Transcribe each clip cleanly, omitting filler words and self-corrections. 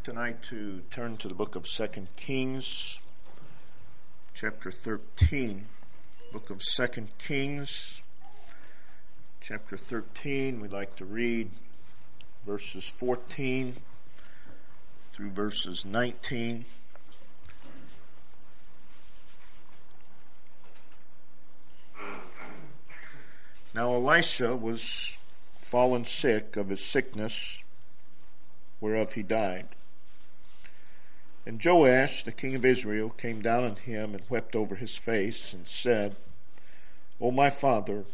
like tonight to turn to the book of 2 Kings, chapter 13. Book of 2 Kings, chapter 13. We'd like to read verses 14 through verses 19. Now Elisha was fallen sick of his sickness, whereof he died. And Joash, the king of Israel, came down on him and wept over his face, and said, O my father,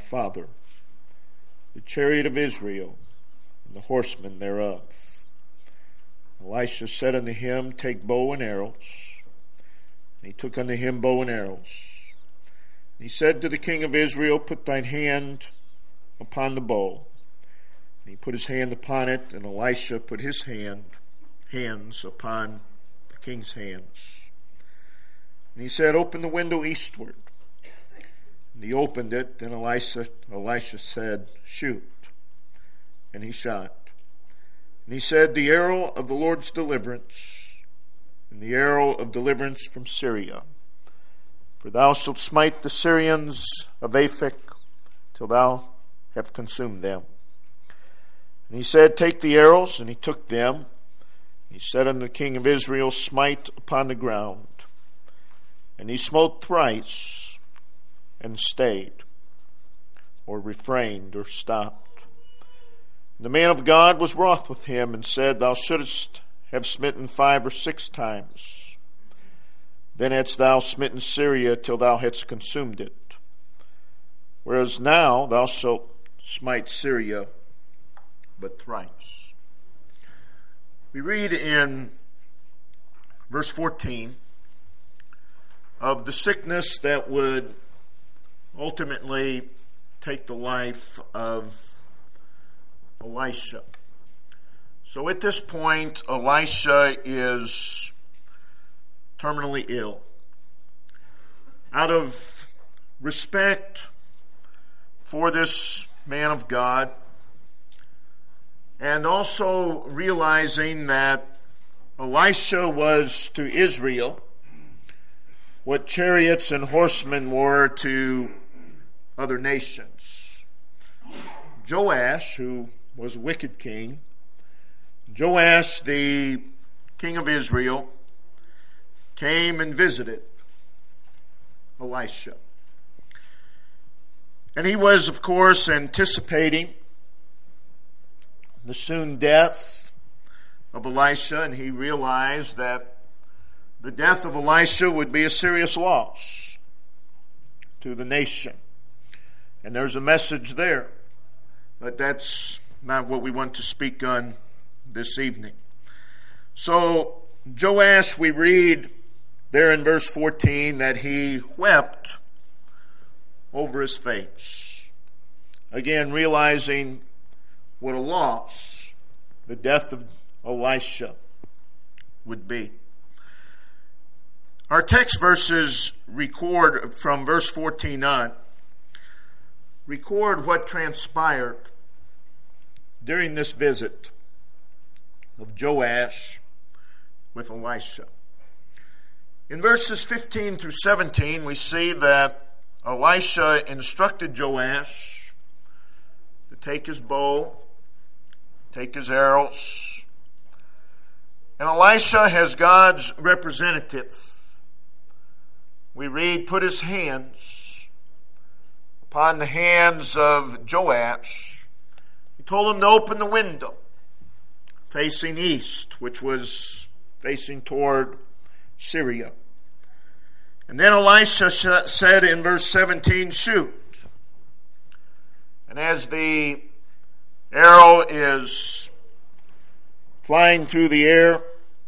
the chariot of Israel, and the horsemen thereof. Elisha said unto him, Take bow and arrows. And he took unto him bow and arrows. And he said to the king of Israel, Put thine hand upon the bow. And he put his hand upon it, and Elisha put his hands upon the king's hands. And he said, Open the window eastward. And he opened it, and Elisha said, Shoot. And he shot. And he said, The arrow of the Lord's deliverance, and the arrow of deliverance from Syria. For thou shalt smite the Syrians of Aphek till thou have consumed them. And he said, Take the arrows, and he took them. He said unto the king of Israel, Smite upon the ground. And he smote thrice, and stayed, or refrained, or stopped. And the man of God was wroth with him, and said, Thou shouldest have smitten 5 or 6 times. Then hadst thou smitten Syria till thou hadst consumed it. Whereas now thou shalt smite Syria but thrice. We read in verse 14 of the sickness that would ultimately take the life of Elisha. So at this point, Elisha is terminally ill. Out of respect for this man of God, and also realizing that Elisha was to Israel what chariots and horsemen were to other nations. Joash, who was a wicked king, Joash, the king of Israel, came and visited Elisha. And he was, of course, anticipating the soon death of Elisha, and he realized that the death of Elisha would be a serious loss to the nation. And there's a message there, but that's not what we want to speak on this evening. So Joash, we read there in verse 14 that he wept over his face. Again, realizing what a loss the death of Elisha would be. Our text verses record from verse 14 on, record what transpired during this visit of Joash with Elisha. In verses 15 through 17, we see that Elisha instructed Joash to take his bow, take his arrows. And Elisha, as God's representative, we read, put his hands upon the hands of Joash. He told him to open the window facing east, which was facing toward Syria. And then Elisha said in verse 17, Shoot. And as the arrow is flying through the air,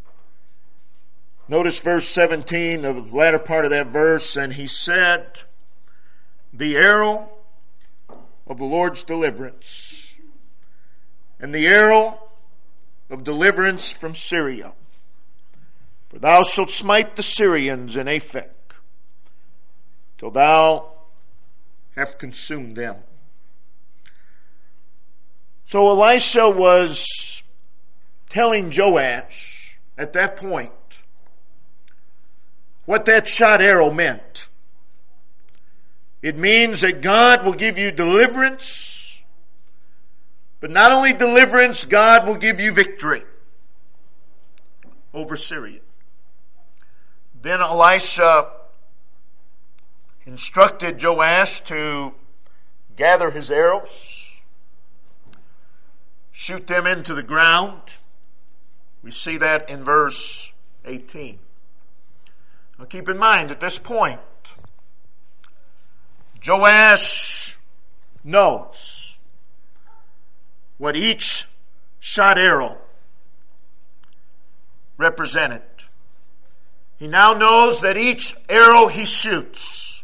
notice verse 17, the latter part of that verse, and he said, The arrow of the Lord's deliverance, and the arrow of deliverance from Syria. For thou shalt smite the Syrians in Aphek, till thou have consumed them. So Elisha was telling Joash at that point what that shot arrow meant. It means that God will give you deliverance, but not only deliverance, God will give you victory over Syria. Then Elisha instructed Joash to gather his arrows, shoot them into the ground. We see that in verse 18. Now keep in mind, at this point, Joash knows what each shot arrow represented. He now knows that each arrow he shoots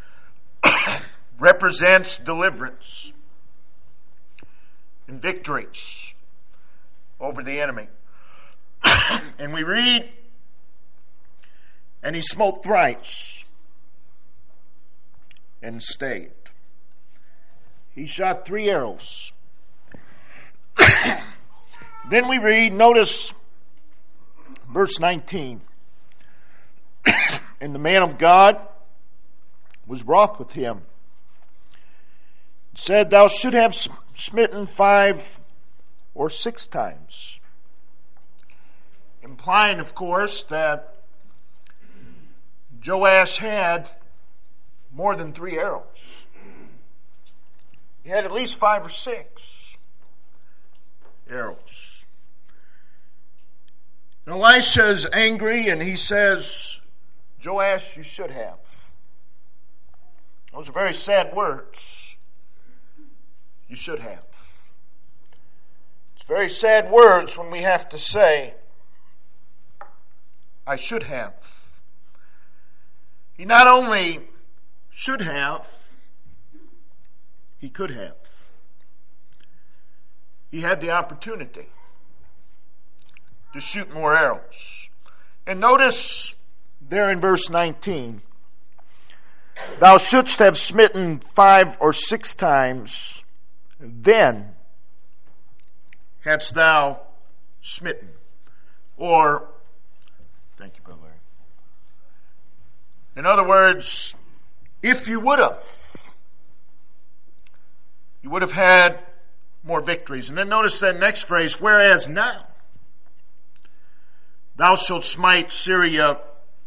represents deliverance and victories over the enemy. And we read, and he smote thrice and stayed. He shot 3 arrows. Then we read, notice verse 19. And the man of God was wroth with him. Said, thou should have smitten 5 or 6 times. Implying, of course, that Joash had more than 3 arrows. He had at least 5 or 6 arrows. And Elisha is angry and he says, Joash, you should have. Those are very sad words. You should have. It's very sad words when we have to say, I should have. He not only should have, he could have. He had the opportunity to shoot more arrows. And notice there in verse 19, thou shouldst have smitten 5 or 6 times, then hadst thou smitten. Or, thank you, Brother Larry. In other words, if you would have had more victories. And then notice that next phrase, whereas now thou shalt smite Syria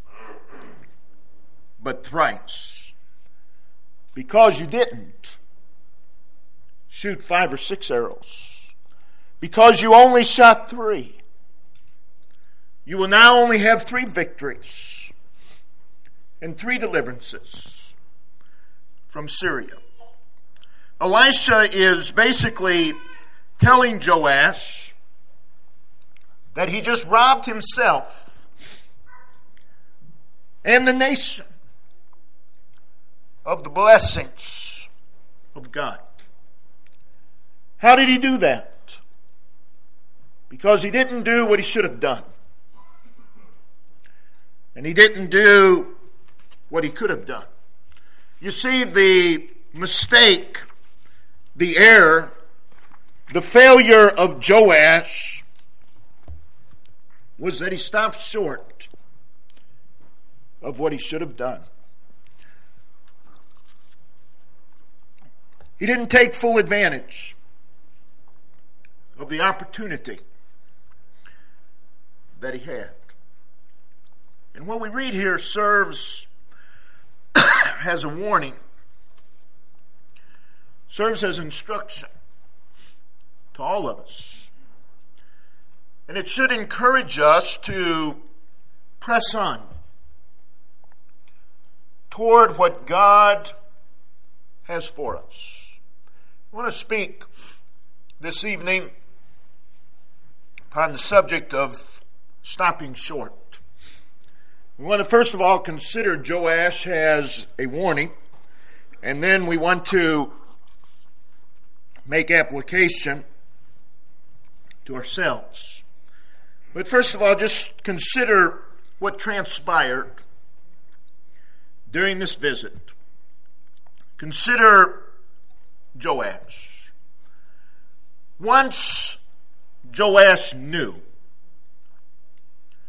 but thrice, because you didn't shoot 5 or 6 arrows, because you only shot 3, you will now only have 3 victories and 3 deliverances from Syria. Elisha is basically telling Joash that he just robbed himself and the nation of the blessings of God. How did he do that? Because he didn't do what he should have done. And he didn't do what he could have done. You see, the mistake, the error, the failure of Joash was that he stopped short of what he should have done. He didn't take full advantage of the opportunity that he had. And what we read here serves as a warning, serves as instruction to all of us. And it should encourage us to press on toward what God has for us. I want to speak this evening upon the subject of stopping short. We want to first of all consider Joash as a warning, and then we want to make application to ourselves. But first of all, just consider what transpired during this visit. Consider Joash. Once Joash knew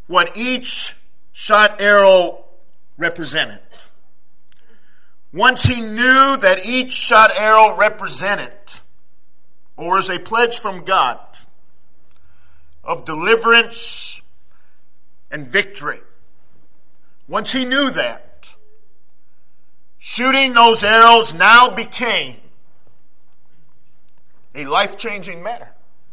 what each shot arrow represented. Once he knew that each shot arrow represented, or is a pledge from God, of deliverance and victory. Once he knew that, shooting those arrows now became a life-changing matter.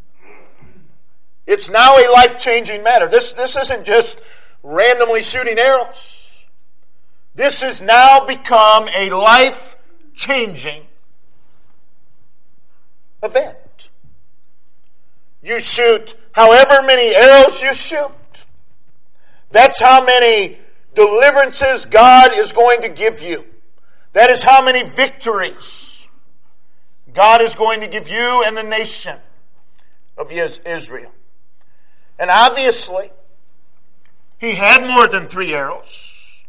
It's now a life-changing matter. This isn't just randomly shooting arrows. This has now become a life-changing event. You shoot however many arrows you shoot. That's how many deliverances God is going to give you. That is how many victories God is going to give you and the nation of Israel. And obviously, he had more than 3 arrows.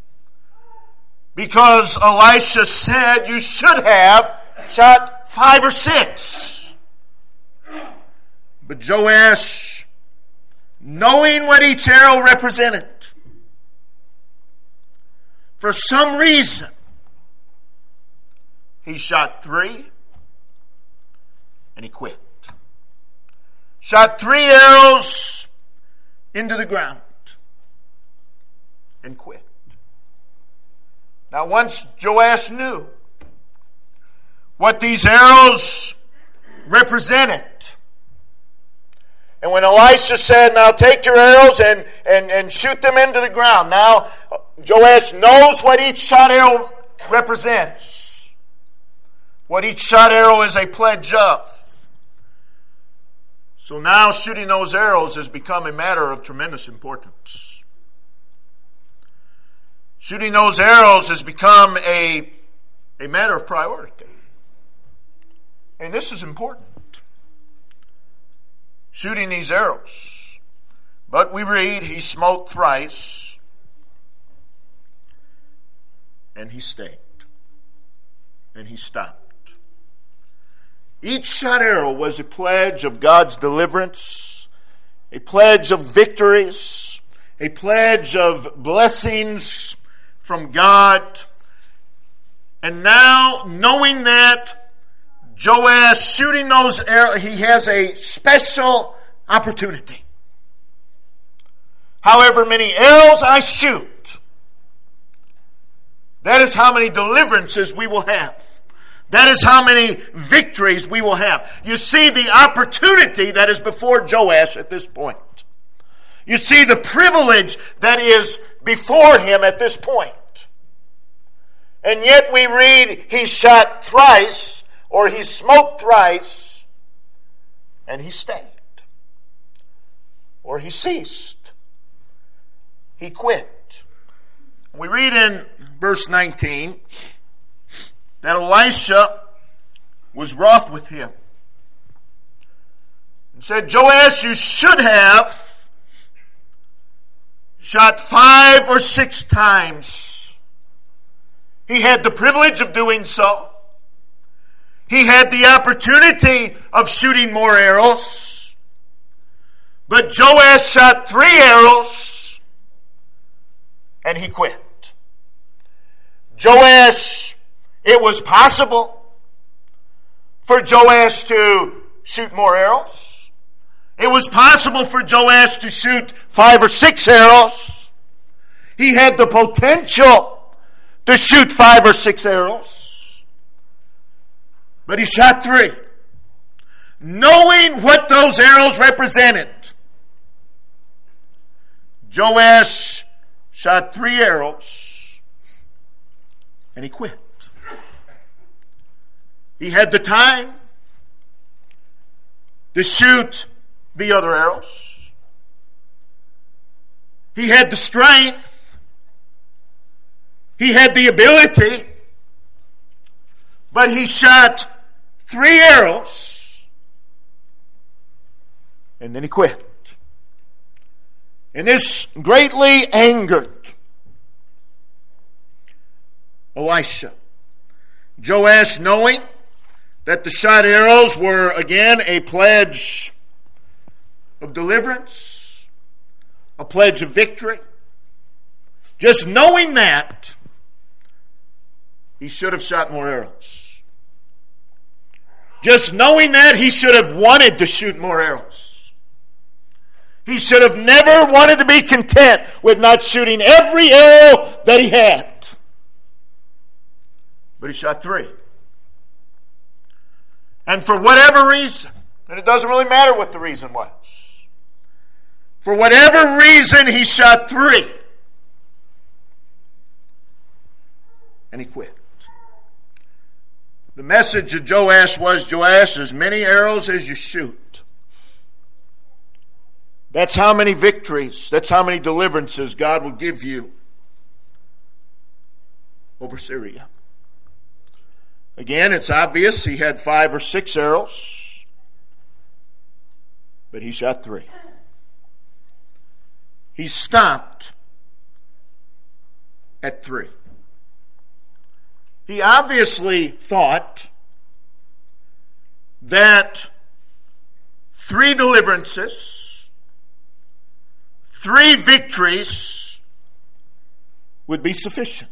Because Elisha said you should have shot 5 or 6. But Joash, knowing what each arrow represented, for some reason, he shot 3 and he quit. Shot 3 arrows into the ground and quit. Now once Joash knew what these arrows represented, and when Elisha said, now take your arrows and shoot them into the ground. Now Joash knows what each shot arrow represents. What each shot arrow is a pledge of. So now shooting those arrows has become a matter of tremendous importance. Shooting those arrows has become a matter of priority. And this is important. Shooting these arrows. But we read, he smote thrice, and he stayed. And he stopped. Each shot arrow was a pledge of God's deliverance, a pledge of victories, a pledge of blessings from God. And now, knowing that Joash shooting those arrows, he has a special opportunity. However many arrows I shoot, that is how many deliverances we will have. That is how many victories we will have. You see the opportunity that is before Joash at this point. You see the privilege that is before him at this point. And yet we read he shot thrice, or he smote thrice, and he stayed. Or he ceased. He quit. We read in verse 19 that Elisha was wroth with him and said, Joash, you should have shot 5 or 6 times. He had the privilege of doing so. He had the opportunity of shooting more arrows. But Joash shot 3 arrows and he quit. Joash, it was possible for Joash to shoot more arrows. It was possible for Joash to shoot 5 or 6 arrows. He had the potential to shoot 5 or 6 arrows. But he shot 3. Knowing what those arrows represented, Joash shot 3 arrows and he quit. He had the time to shoot the other arrows. He had the strength. He had the ability. But he shot 3 arrows and then he quit. And this greatly angered Elisha. Joash, knowing that the shot arrows were again a pledge of deliverance, a pledge of victory. Just knowing that, he should have shot more arrows. Just knowing that, he should have wanted to shoot more arrows. He should have never wanted to be content with not shooting every arrow that he had. But he shot 3. And for whatever reason, and it doesn't really matter what the reason was, for whatever reason he shot 3. And he quit. The message of Joash was, Joash, as many arrows as you shoot, that's how many victories, that's how many deliverances God will give you over Syria. Again, it's obvious he had 5 or 6 arrows, but he shot 3. He stopped at 3. He obviously thought that 3 deliverances, 3 victories would be sufficient.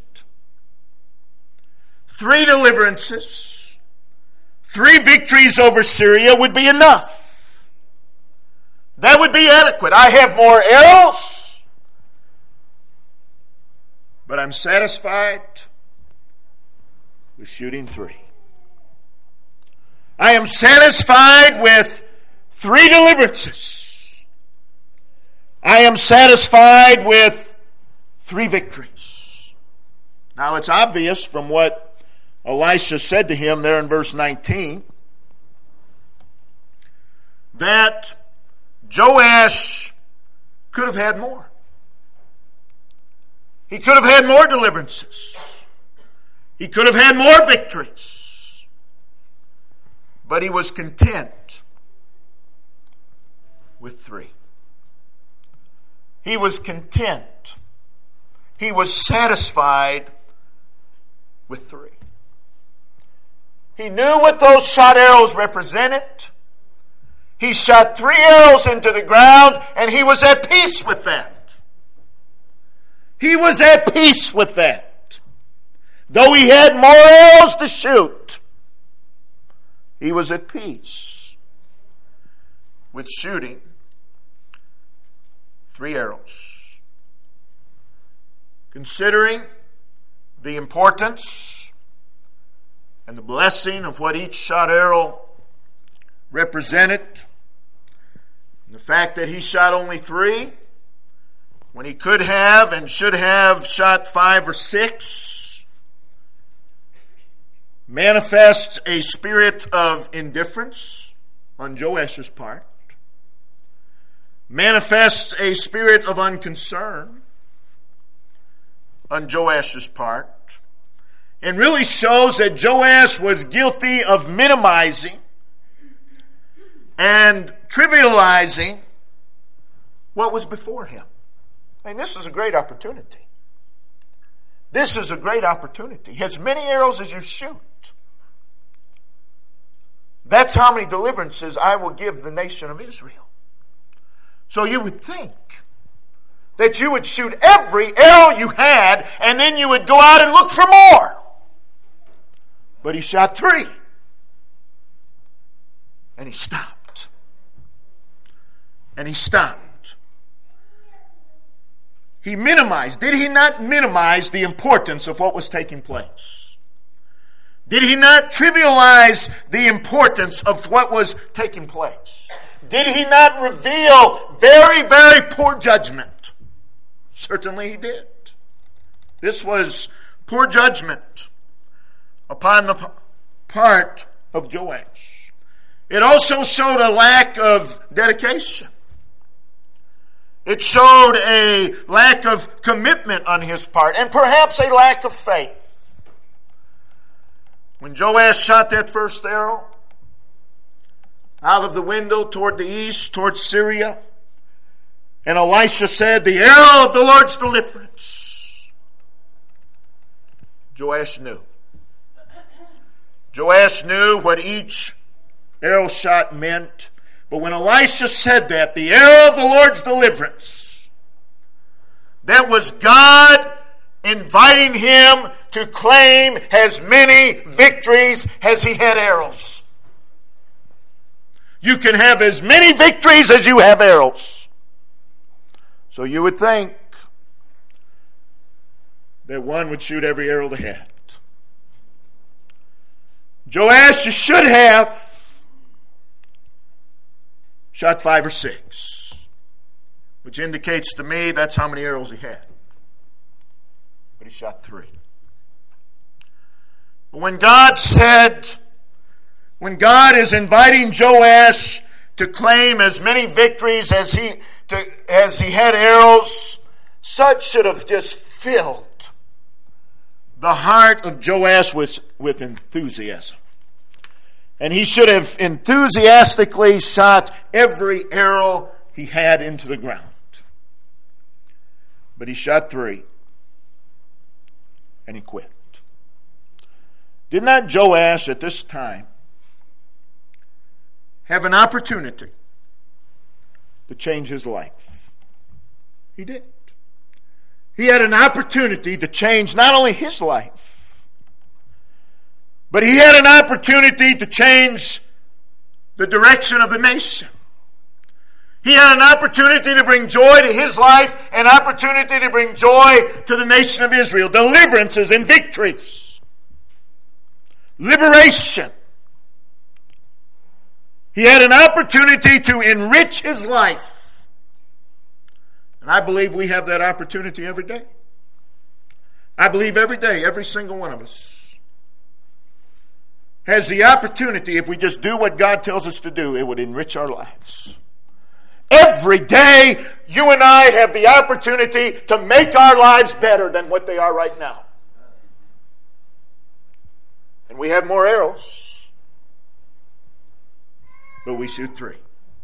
3 deliverances, 3 victories over Syria would be enough. That would be adequate. I have more arrows, but I'm satisfied with shooting 3. I am satisfied with 3 deliverances. I am satisfied with 3 victories. Now it's obvious from what Elisha said to him there in verse 19 that Joash could have had more. He could have had more deliverances. He could have had more victories. But he was content with 3. He was content. He was satisfied with 3. He knew what those shot arrows represented. He shot 3 arrows into the ground, and he was at peace with that. He was at peace with that. Though he had more arrows to shoot, he was at peace with shooting 3 arrows. Considering the importance and the blessing of what each shot arrow represented, and the fact that he shot only 3 when he could have and should have shot 5 or 6, manifests a spirit of indifference on Joash's part, manifests a spirit of unconcern on Joash's part, and really shows that Joash was guilty of minimizing and trivializing what was before him. And this is a great opportunity. This is a great opportunity. As many arrows as you shoot, that's how many deliverances I will give the nation of Israel. So you would think that you would shoot every arrow you had, and then you would go out and look for more. But he shot 3. And he stopped. And he stopped. He minimized. Did he not minimize the importance of what was taking place? Did he not trivialize the importance of what was taking place? Did he not reveal very, very poor judgment? Certainly he did. This was poor judgment upon the part of Joash. It also showed a lack of dedication. It showed a lack of commitment on his part, and perhaps a lack of faith. When Joash shot that first arrow out of the window toward the east, toward Syria, and Elisha said, "The arrow of the Lord's deliverance," Joash knew. Joash knew what each arrow shot meant. But when Elisha said that, the arrow of the Lord's deliverance, That was God inviting him to claim as many victories as he had arrows. You can have as many victories as you have arrows. So you would think that one would shoot every arrow they had. Joash, you should have shot 5 or 6, which indicates to me that's how many arrows he had. But he shot 3. When God is inviting Joash to claim as many victories as he had arrows, such should have just filled the heart of Joash with enthusiasm. And he should have enthusiastically shot every arrow he had into the ground. But he shot 3. And he quit. Did not Joash at this time have an opportunity to change his life? He did. He had an opportunity to change not only his life, but he had an opportunity to change the direction of the nation. He had an opportunity to bring joy to his life, an opportunity to bring joy to the nation of Israel. Deliverances and victories. Liberation. He had an opportunity to enrich his life. And I believe we have that opportunity every day. I believe every day, every single one of us has the opportunity, if we just do what God tells us to do, it would enrich our lives. Every day, you and I have the opportunity to make our lives better than what they are right now. And we have more arrows, but we shoot 3.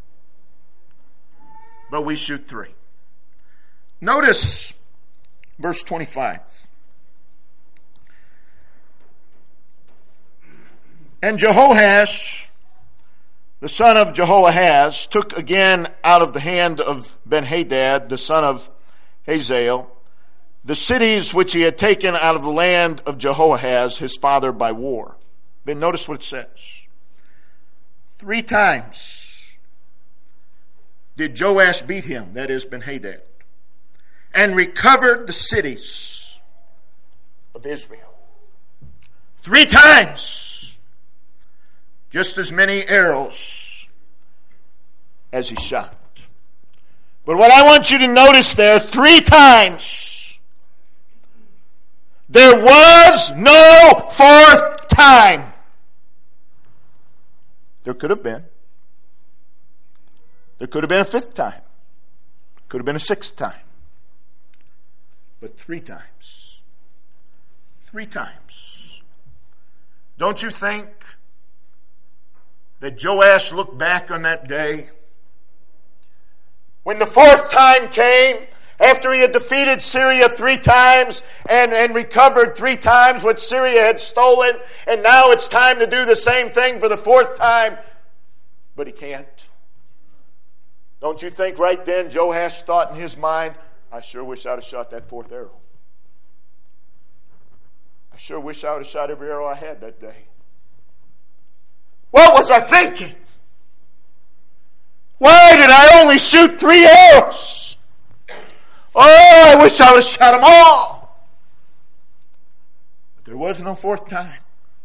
But we shoot 3. Notice verse 25. And Jehoash, the son of Jehoahaz, took again out of the hand of Ben-Hadad, the son of Hazael, the cities which he had taken out of the land of Jehoahaz, his father, by war. Then notice what it says. 3 times did Joash beat him, that is Ben-Hadad, and recovered the cities of Israel. 3 times. Just as many arrows as he shot. But what I want you to notice there, 3 times, there was no 4th time. There could have been. There could have been a 5th time. Could have been a 6th time. But 3 times. 3 times. Don't you think that Joash looked back on that day? When the 4th time came, after he had defeated Syria 3 times and recovered 3 times what Syria had stolen, and now it's time to do the same thing for the 4th time, but he can't. Don't you think right then Joash thought in his mind, I sure wish I'd have shot that 4th arrow. I sure wish I would have shot every arrow I had that day. What was I thinking? Why did I only shoot 3 arrows? Oh, I wish I would have shot them all. But there was no 4th time.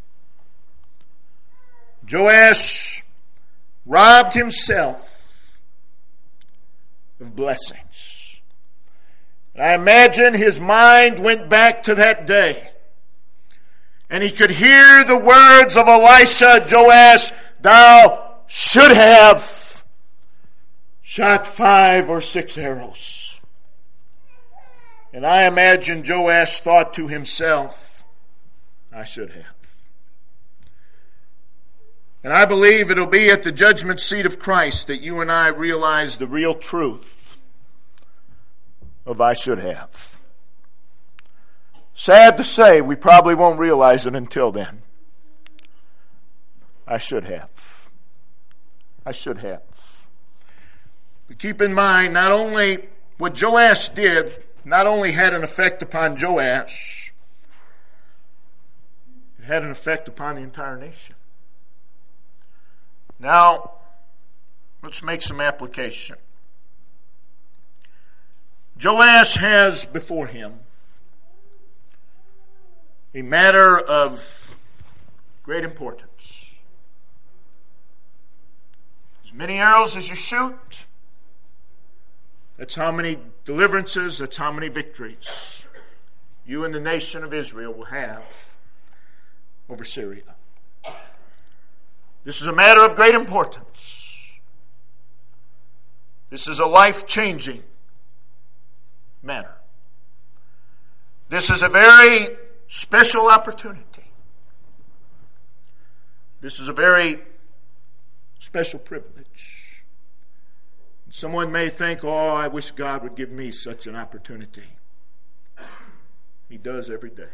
Joash robbed himself of blessings. And I imagine his mind went back to that day. And he could hear the words of Elisha, Joash, thou should have shot 5 or 6 arrows. And I imagine Joash thought to himself, I should have. And I believe it'll be at the judgment seat of Christ that you and I realize the real truth of I should have. Sad to say, we probably won't realize it until then. I should have. I should have. But keep in mind, not only what Joash did not only had an effect upon Joash, it had an effect upon the entire nation. Now, let's make some application. Joash has before him a matter of great importance. As many arrows as you shoot, that's how many deliverances, that's how many victories you and the nation of Israel will have over Syria. This is a matter of great importance. This is a life-changing matter. This is a very special opportunity. This is a very special privilege. Someone may think, oh, I wish God would give me such an opportunity. He does every day.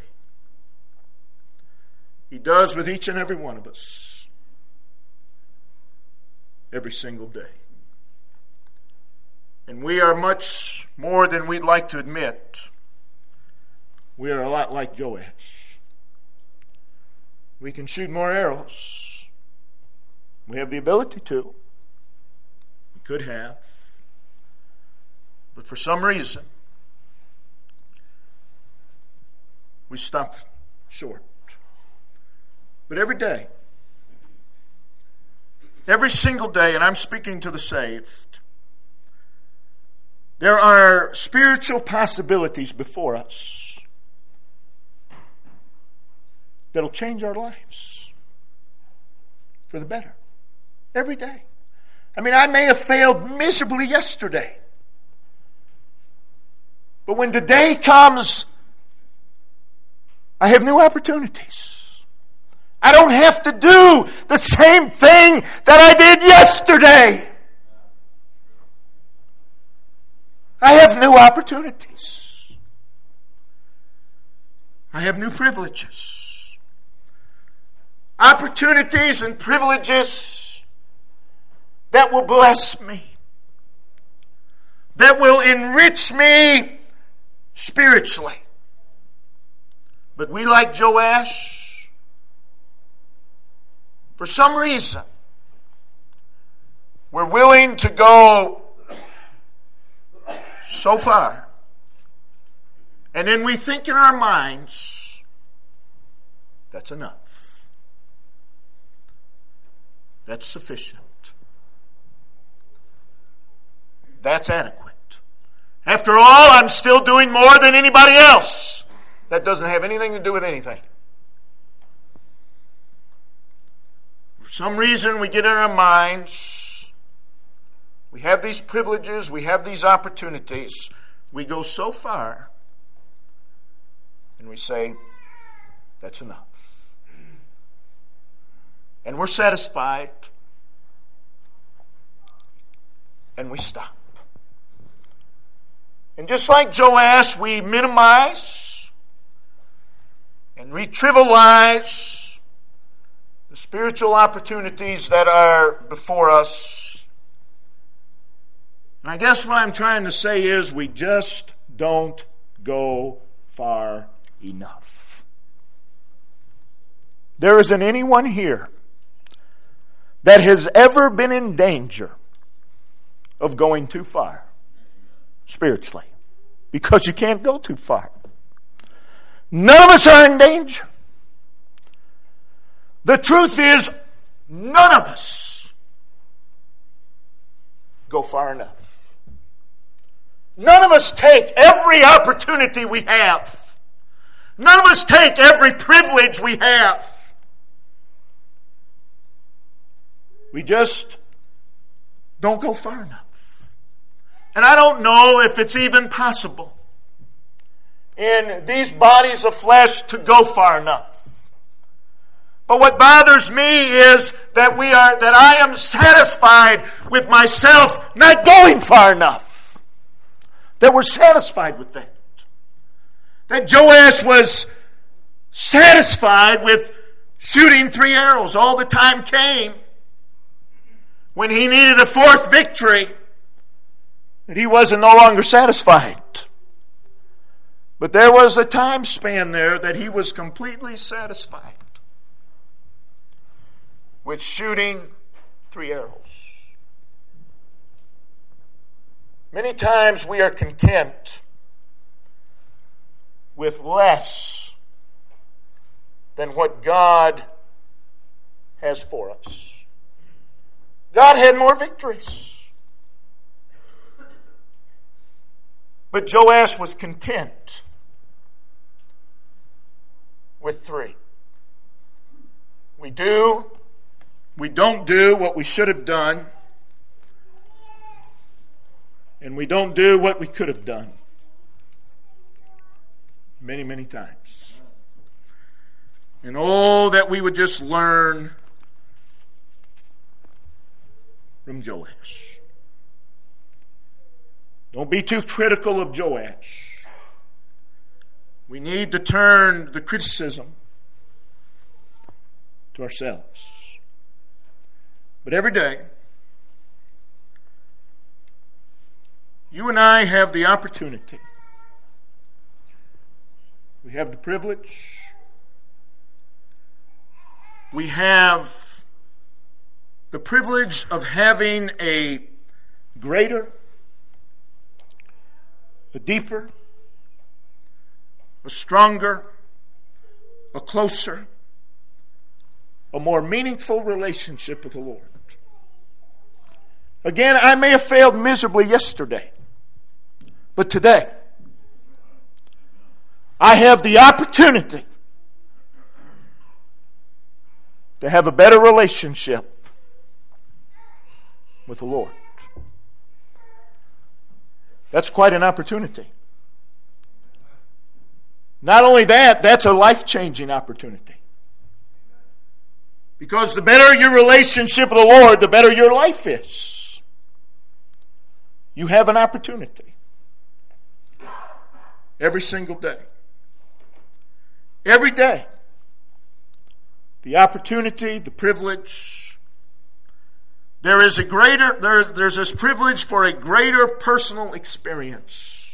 He does with each and every one of us. Every single day. And we are much more than we'd like to admit. We are a lot like Joash. We can shoot more arrows. We have the ability to. We could have. But for some reason, we stop short. But every day, every single day, and I'm speaking to the saved, there are spiritual possibilities before us that'll change our lives for the better. Every day. I mean, I may have failed miserably yesterday. But when the day comes, I have new opportunities. I don't have to do the same thing that I did yesterday. I have new opportunities. I have new privileges. Opportunities and privileges that will bless me. That will enrich me spiritually. But we, like Joash, for some reason, we're willing to go so far. And then we think in our minds, that's enough. That's sufficient. That's adequate. After all, I'm still doing more than anybody else. That doesn't have anything to do with anything. For some reason, we get in our minds, we have these privileges, we have these opportunities, we go so far, and we say, that's enough. And we're satisfied, and we stop. And just like Joash, we minimize and we trivialize the spiritual opportunities that are before us. And I guess what I'm trying to say is we just don't go far enough. There isn't anyone here that has ever been in danger of going too far spiritually, because you can't go too far. None of us are in danger. The truth is, none of us go far enough. None of us take every opportunity we have. None of us take every privilege we have. We just don't go far enough. And I don't know if it's even possible in these bodies of flesh to go far enough. But what bothers me is that I am satisfied with myself not going far enough. That we're satisfied with that. That Joash was satisfied with shooting 3 arrows. All the time came when he needed a 4th victory, that he wasn't no longer satisfied. But there was a time span there that he was completely satisfied with shooting 3 arrows. Many times we are content with less than what God has for us. God had more victories. But Joash was content with 3. We don't do what we should have done, and we don't do what we could have done. Many, many times. And oh, that we would just learn from Joash. Don't be too critical of Joash. We need to turn the criticism to ourselves. But every day, you and I have the opportunity. We have the privilege. We have the privilege of having a greater, a deeper, a stronger, a closer, a more meaningful relationship with the Lord. Again, I may have failed miserably yesterday, but today, I have the opportunity to have a better relationship with the Lord. That's quite an opportunity. Not only that, that's a life-changing opportunity. Because the better your relationship with the Lord, the better your life is. You have an opportunity. Every single day. Every day. The opportunity, the privilege. There's this privilege for a greater personal experience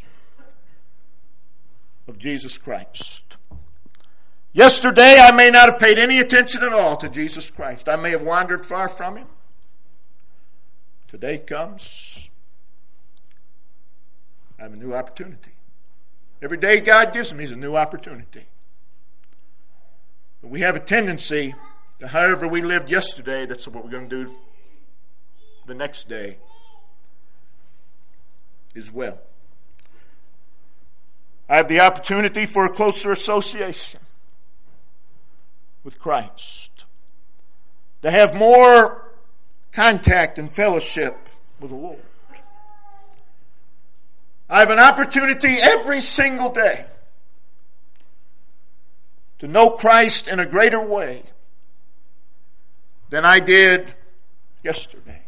of Jesus Christ. Yesterday, I may not have paid any attention at all to Jesus Christ. I may have wandered far from Him. Today comes, I have a new opportunity. Every day God gives me is a new opportunity. But we have a tendency to, however we lived yesterday, that's what we're going to do the next day as well. I have the opportunity for a closer association with Christ. To have more contact and fellowship with the Lord. I have an opportunity every single day to know Christ in a greater way than I did yesterday.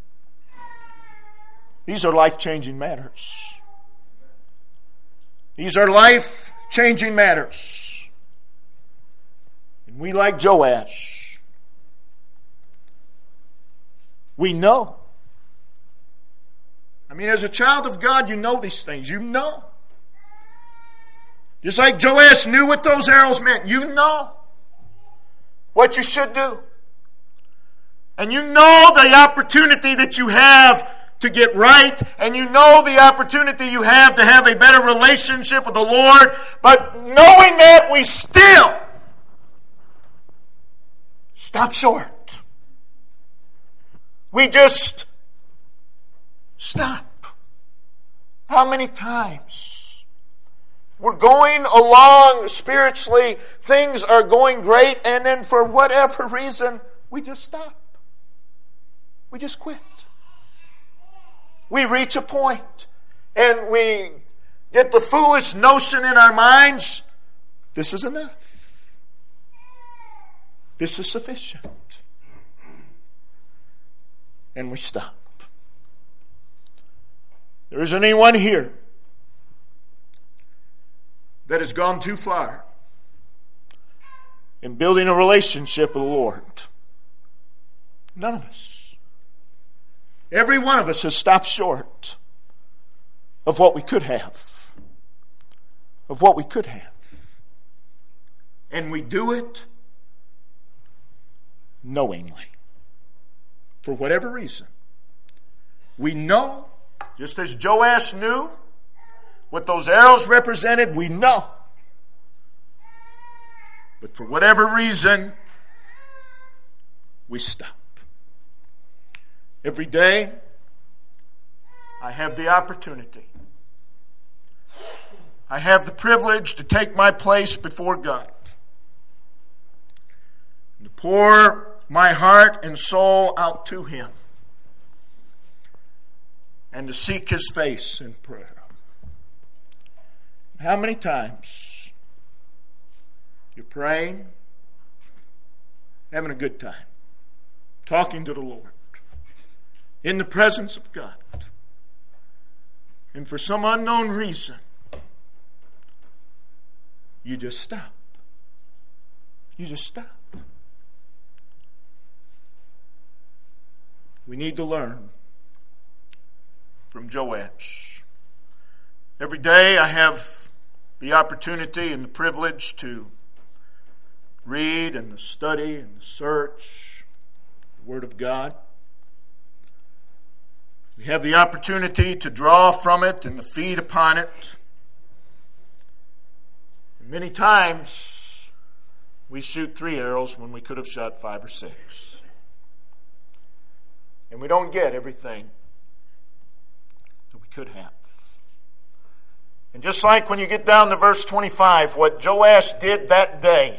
These are life-changing matters. These are life-changing matters. And we, like Joash, we know. I mean, as a child of God, you know these things. You know. Just like Joash knew what those arrows meant. You know what you should do. And you know the opportunity that you have to get right. And you know the opportunity you have to have a better relationship with the Lord. But knowing that, we still stop short. We just stop. How many times? We're going along spiritually, things are going great, and then for whatever reason, we just stop. We just quit. We reach a point, and we get the foolish notion in our minds, this is enough. This is sufficient. And we stop. There isn't anyone here that has gone too far in building a relationship with the Lord. None of us. Every one of us has stopped short of what we could have. of what we could have. And we do it knowingly. For whatever reason. We know, just as Joash knew what those arrows represented, we know. But for whatever reason, we stop. Every day, I have the opportunity. I have the privilege to take my place before God. To pour my heart and soul out to Him. And to seek His face in prayer. How many times you're praying, having a good time, talking to the Lord, in the presence of God, and for some unknown reason, you just stop. You just stop. We need to learn from Joash. Every day I have the opportunity and the privilege to read and to study and to search the Word of God. We have the opportunity to draw from it and to feed upon it. And many times we shoot 3 arrows when we could have shot 5 or 6. And we don't get everything that we could have. And just like when you get down to verse 25, what Joash did that day,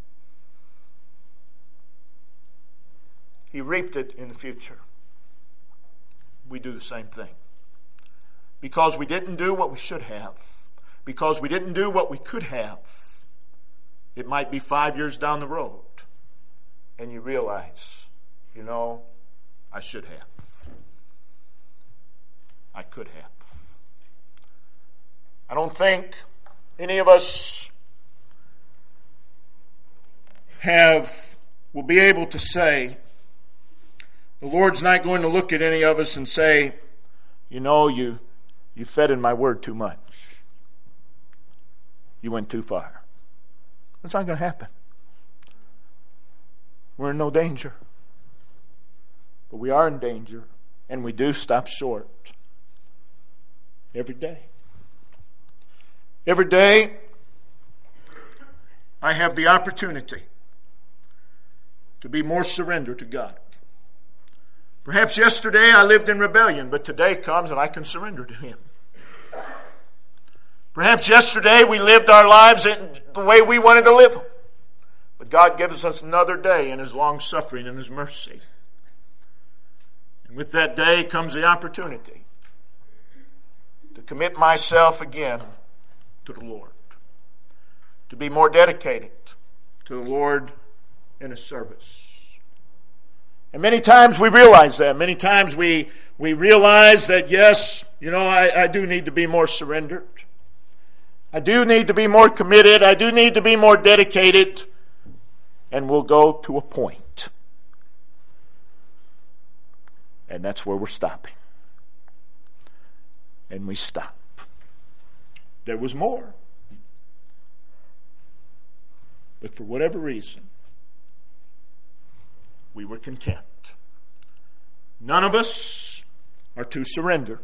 he reaped it in the future. We do the same thing. Because we didn't do what we should have. Because we didn't do what we could have. It might be 5 years down the road. And you realize, I should have. I could have. I don't think any of us will be able to say, the Lord's not going to look at any of us and say, you fed in my word too much. You went too far. That's not going to happen. We're in no danger. But we are in danger, and we do stop short every day. Every day, I have the opportunity to be more surrendered to God. Perhaps yesterday I lived in rebellion, but today comes and I can surrender to Him. Perhaps yesterday we lived our lives in the way we wanted to live them. But God gives us another day in His long suffering and His mercy. And with that day comes the opportunity to commit myself again to the Lord. To be more dedicated to the Lord in His service. And many times we realize that. Many times we realize that, yes, I do need to be more surrendered. I do need to be more committed. I do need to be more dedicated. And we'll go to a point. And that's where we're stopping. And we stop. There was more. But for whatever reason, we were content. None of us are too surrendered.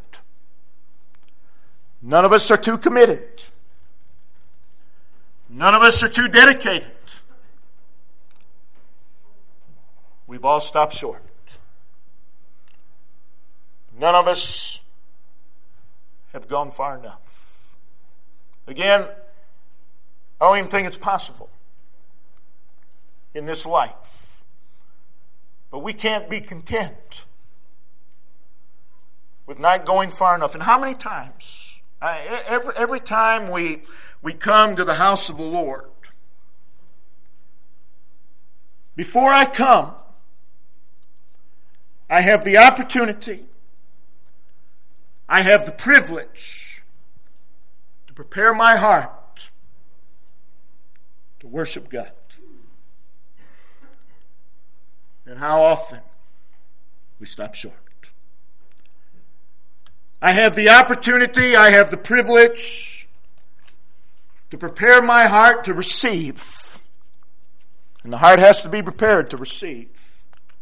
None of us are too committed. None of us are too dedicated. We've all stopped short. None of us have gone far enough. Again, I don't even think it's possible in this life. But we can't be content with not going far enough. And how many times? Every time we come to the house of the Lord, before I come, I have the opportunity, I have the privilege to prepare my heart to worship God. And how often we stop short. I have the opportunity, I have the privilege to prepare my heart to receive. And the heart has to be prepared to receive.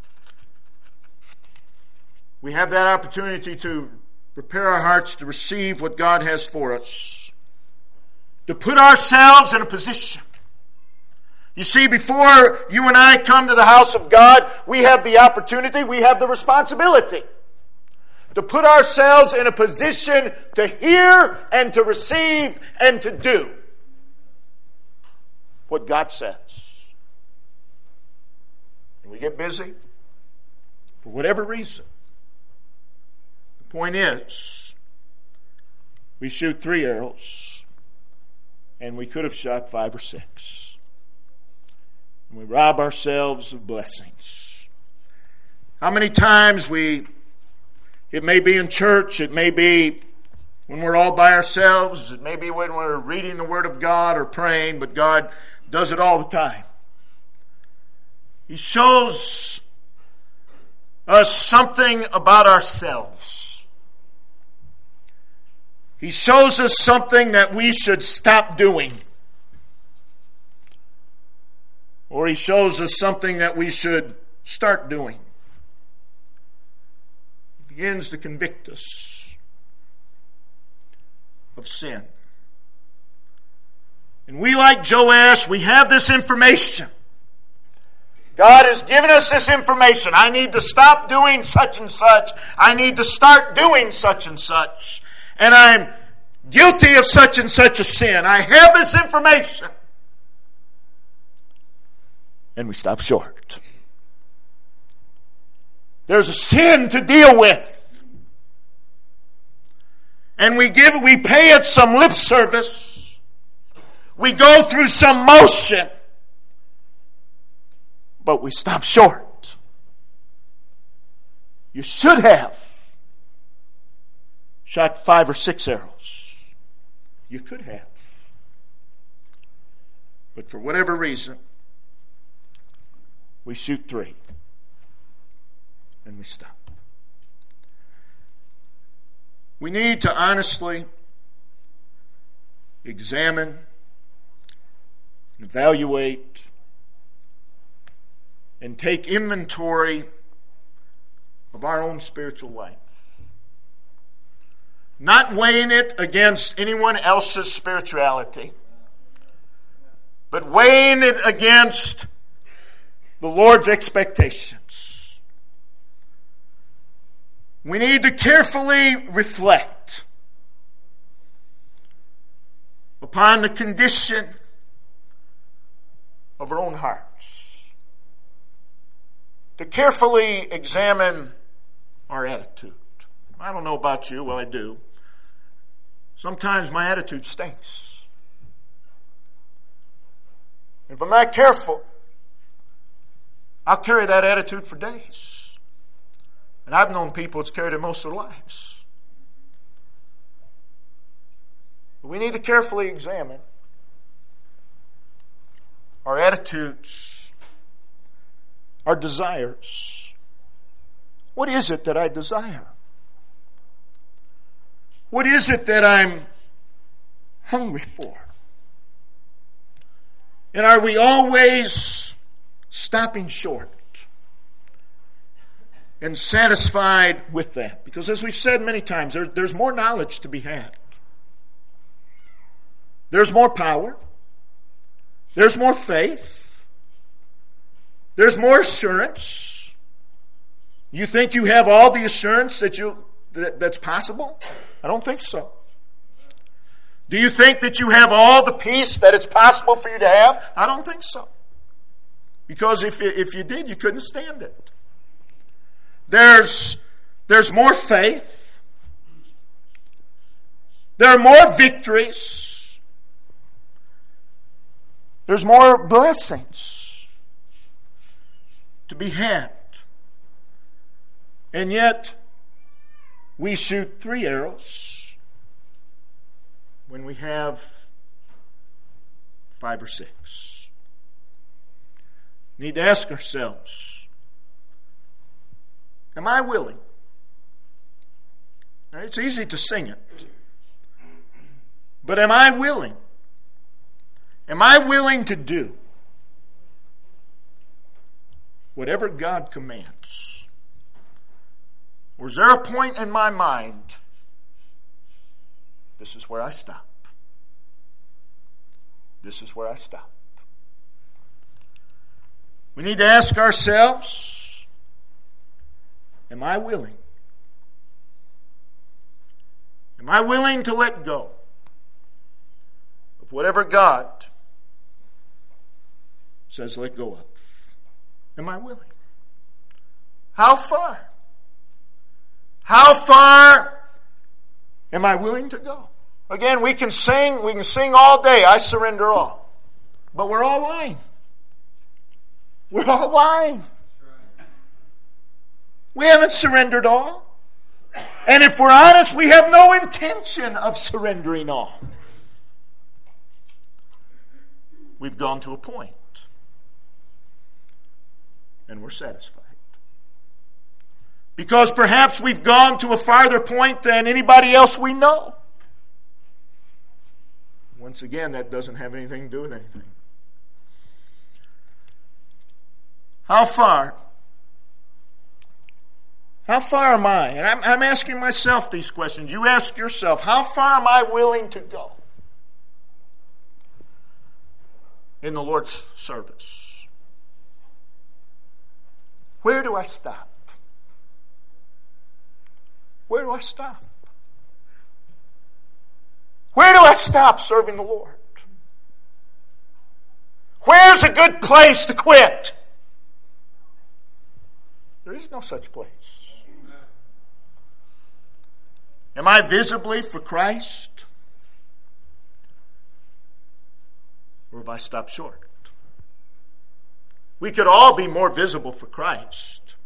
We have that opportunity to prepare our hearts to receive what God has for us. To put ourselves in a position. You see, before you and I come to the house of God, we have the opportunity, we have the responsibility to put ourselves in a position to hear and to receive and to do what God says. And we get busy for whatever reason. The point is, we shoot 3 arrows and we could have shot 5 or 6. And we rob ourselves of blessings. How many times it may be in church, it may be when we're all by ourselves, it may be when we're reading the Word of God or praying, but God does it all the time. He shows us something about ourselves. He shows us something that we should stop doing. Or He shows us something that we should start doing. He begins to convict us of sin. And we, like Joash, we have this information. God has given us this information. I need to stop doing such and such. I need to start doing such and such. And I'm guilty of such and such a sin. I have this information. And we stop short. There's a sin to deal with. And we pay it some lip service. We go through some motion. But we stop short. You should have shot 5 or 6 arrows. You could have. But for whatever reason, we shoot 3. And we stop. We need to honestly examine, evaluate, and take inventory of our own spiritual life. Not weighing it against anyone else's spirituality, but weighing it against the Lord's expectations. We need to carefully reflect upon the condition of our own hearts. To carefully examine our attitude. I don't know about you, well I do. Sometimes my attitude stinks. If I'm not careful, I'll carry that attitude for days. And I've known people that's carried it most of their lives. But we need to carefully examine our attitudes, our desires. What is it that I desire? What is it that I'm hungry for? And are we always stopping short and satisfied with that? Because as we've said many times, there's more knowledge to be had. There's more power. There's more faith. There's more assurance. You think you have all the assurance that's possible? I don't think so. Do you think that you have all the peace that it's possible for you to have? I don't think so. Because if you did, you couldn't stand it. There's more faith. There are more victories. There's more blessings to be had. And yet, we shoot 3 arrows when we have 5 or 6. We need to ask ourselves, am I willing? Now, it's easy to sing it. But am I willing Am I willing to do whatever God commands? Or is there a point in my mind, this is where I stop? This is where I stop. We need to ask ourselves, am I willing? Am I willing to let go of whatever God says let go of? Am I willing? How far? How far am I willing to go? Again, we can sing all day, I surrender all. But we're all lying. We're all lying. We haven't surrendered all. And if we're honest, we have no intention of surrendering all. We've gone to a point, and we're satisfied. Because perhaps we've gone to a farther point than anybody else we know. Once again, that doesn't have anything to do with anything. How far? How far am I? And I'm asking myself these questions. You ask yourself, how far am I willing to go in the Lord's service? Where do I stop? Where do I stop? Where do I stop serving the Lord? Where's a good place to quit? There is no such place. Am I visibly for Christ? Or have I stopped short? We could all be more visible for Christ.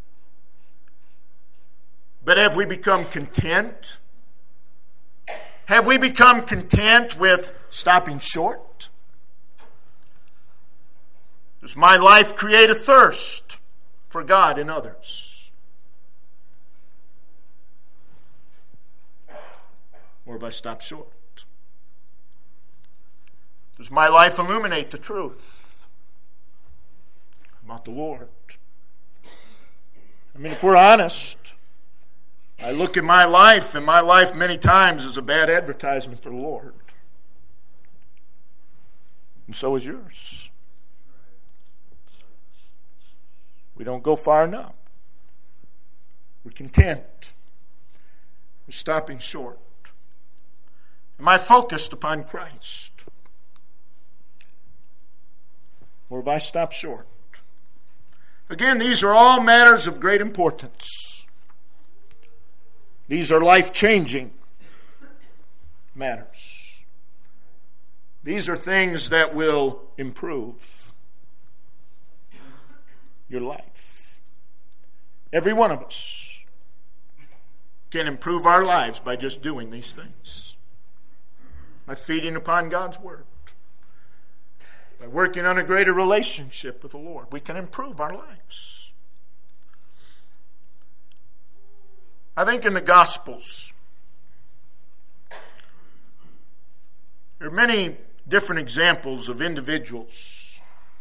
But have we become content? Have we become content with stopping short? Does my life create a thirst for God in others? Or have I stopped short? Does my life illuminate the truth about the Lord? I mean, if we're honest, I look at my life, and my life many times is a bad advertisement for the Lord. And so is yours. We don't go far enough. We're content. We're stopping short. Am I focused upon Christ? Or have I stopped short? Again, these are all matters of great importance. These are life-changing matters. These are things that will improve your life. Every one of us can improve our lives by just doing these things. By feeding upon God's Word. By working on a greater relationship with the Lord. We can improve our lives. I think in the Gospels, there are many different examples of individuals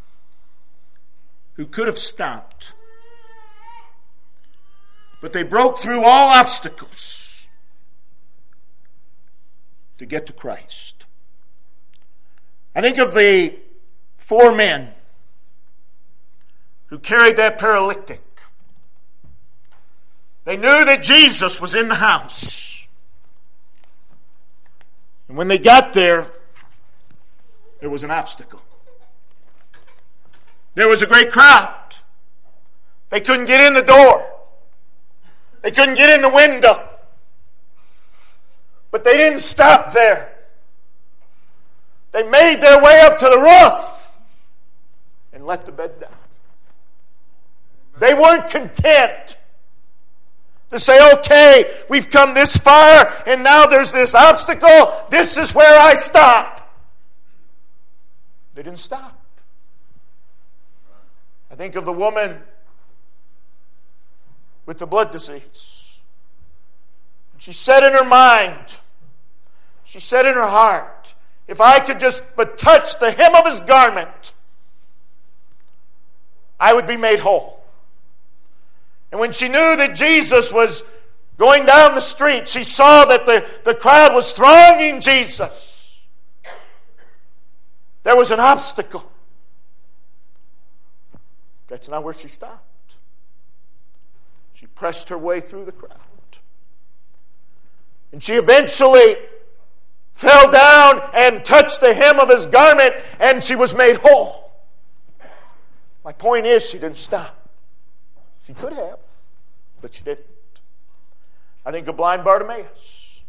who could have stopped, but they broke through all obstacles to get to Christ. I think of the 4 men who carried that paralytic. They knew that Jesus was in the house. And when they got there, there was an obstacle. There was a great crowd. They couldn't get in the door. They couldn't get in the window. But they didn't stop there. They made their way up to the roof and let the bed down. They weren't content to say, okay, we've come this far and now there's this obstacle. This is where I stop. They didn't stop. I think of the woman with the blood disease. She said in her mind, she said in her heart, If I could just but touch the hem of His garment, I would be made whole. And when she knew that Jesus was going down the street, she saw that the crowd was thronging Jesus. There was an obstacle. That's not where she stopped. She pressed her way through the crowd. And she eventually fell down and touched the hem of His garment, and she was made whole. My point is, she didn't stop. She could have, but she didn't. I think of blind Bartimaeus.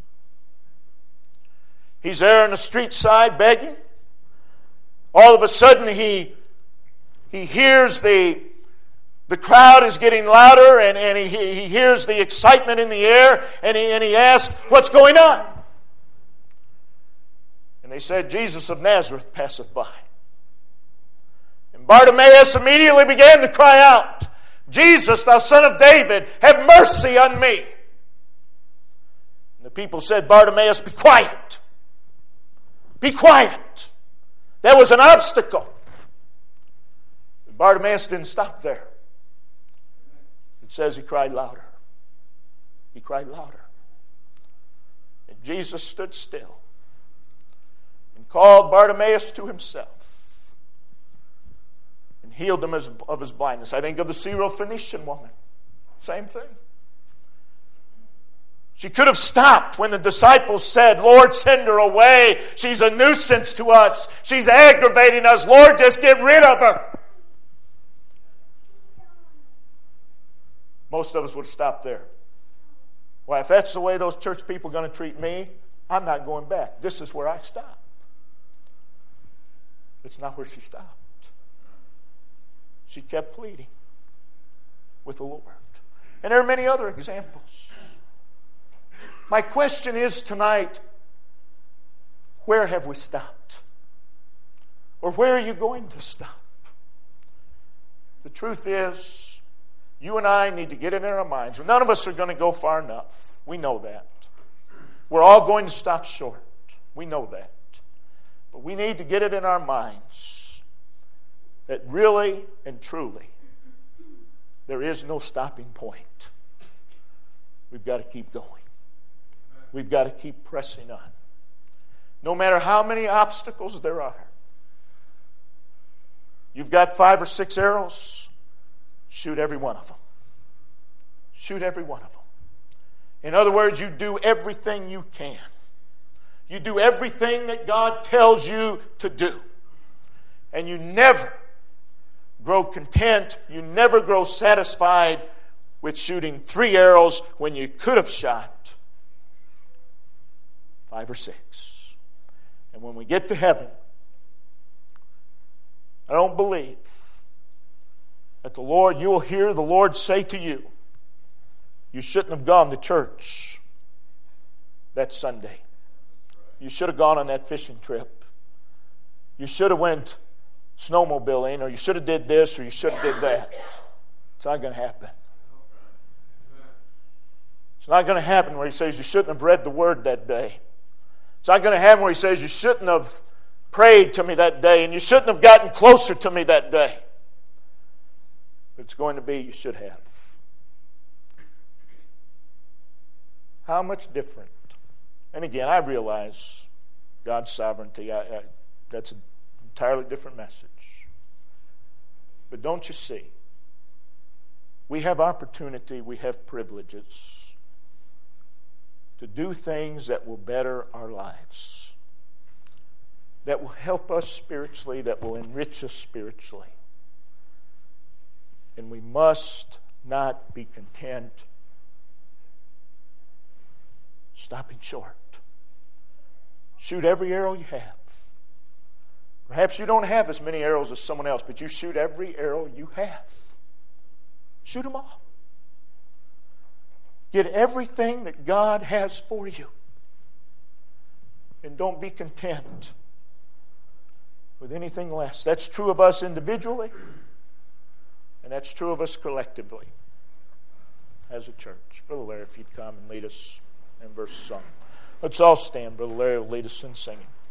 He's there on the street side begging. All of a sudden he hears the crowd is getting louder, and he hears the excitement in the air, and he asks, "What's going on?" And they said, "Jesus of Nazareth passeth by." And Bartimaeus immediately began to cry out, "Jesus, thou son of David, have mercy on me." And the people said, "Bartimaeus, be quiet. Be quiet." There was an obstacle. But Bartimaeus didn't stop there. It says he cried louder. He cried louder. And Jesus stood still and called Bartimaeus to Himself and healed him of his blindness. I think of the Syrophoenician woman. Same thing. She could have stopped when the disciples said, "Lord, send her away. She's a nuisance to us. She's aggravating us. Lord, just get rid of her." Most of us would stop there. Well, if that's the way those church people are going to treat me, I'm not going back. This is where I stop. It's not where she stopped. She kept pleading with the Lord. And there are many other examples. My question is tonight, where have we stopped? Or where are you going to stop? The truth is, you and I need to get it in our minds. None of us are going to go far enough. We know that. We're all going to stop short. We know that. But we need to get it in our minds that really and truly there is no stopping point. We've got to keep going. We've got to keep pressing on. No matter how many obstacles there are. You've got 5 or 6 arrows. Shoot every one of them. Shoot every one of them. In other words, you do everything you can. You do everything that God tells you to do. And you never grow content. You never grow satisfied with shooting 3 arrows when you could have shot 5 or 6. And when we get to heaven, I don't believe that you will hear the Lord say to you, "You shouldn't have gone to church that Sunday. You should have gone on that fishing trip. You should have went snowmobiling, or you should have did this, or you should have did that." It's not going to happen. It's not going to happen where He says you shouldn't have read the Word that day. It's not going to happen where He says you shouldn't have prayed to me that day, and you shouldn't have gotten closer to me that day. But it's going to be you should have. How much different? And again, I realize God's sovereignty. That's an entirely different message. But don't you see? We have opportunity, we have privileges to do things that will better our lives, that will help us spiritually, that will enrich us spiritually. And we must not be content stopping short. Shoot every arrow you have. Perhaps you don't have as many arrows as someone else, but you shoot every arrow you have. Shoot them all. Get everything that God has for you. And don't be content with anything less. That's true of us individually, and that's true of us collectively as a church. Brother Larry, if you'd come and lead us in verse song. Let's all stand. Brother Larry will lead us in singing.